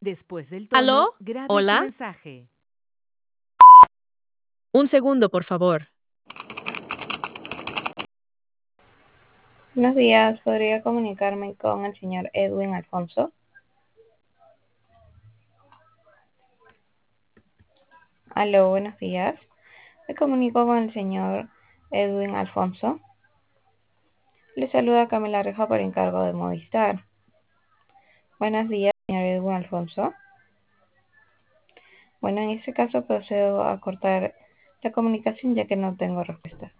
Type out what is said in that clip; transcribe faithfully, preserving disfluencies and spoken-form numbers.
Después del ¿Aló? tono, grabe su ¿Hola? mensaje. Un segundo, por favor. Buenos días, ¿podría comunicarme con el señor Edwin Alfonso? Aló, buenos días. Me comunico con el señor Edwin Alfonso. Le saluda Camila Reja por encargo de Movistar. Buenos días, señor Edwin Alfonso. Bueno, en este caso procedo a cortar la comunicación ya que no tengo respuesta.